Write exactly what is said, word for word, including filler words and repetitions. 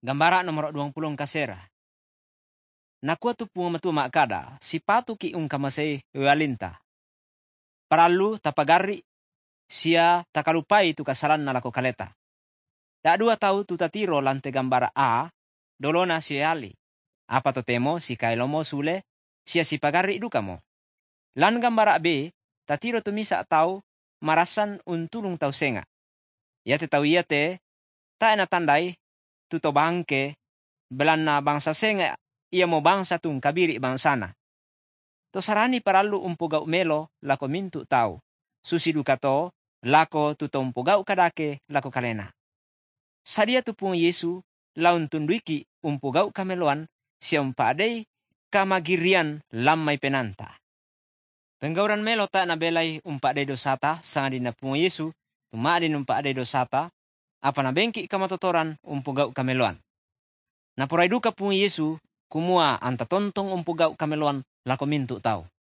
Gambara nomor dua puluh kasera. Nakua tu punga matu makada, sipatu ki ung kamasay walinta. Paralu tapagari, siya takalupai tu kasalan na lako kaleta. Da dua tau tu tatiro lante gambara A, dolona siya ali. Apa to temo si kailomo sule, siya sipagari duka mo. Lan gambara B, tatiro tumisa tau marasan untulung tau senga. Yate tau yate, ta na tandai, tuto bangke, belan na bangsa senga, ia mo bangsa tung kabiri bangsana. To sarani paralu umpugau melo lako mintu tau. Susidu kato, lako tuto umpugau kadake lako kalena. Sadia tu pung Yesu, laun tunduiki umpugau kameloan, siya umpadei kamagirian lamay penanta. Penggauran melo ta na belay umpadei dosata, sanga din na pung Yesu, tumaadin umpadei dosata, apa na bengki kamatotoran umpugau kameloan. Napuray duka pung Yesu, kumua anta tontong umpugau kameloan lako mintu tau.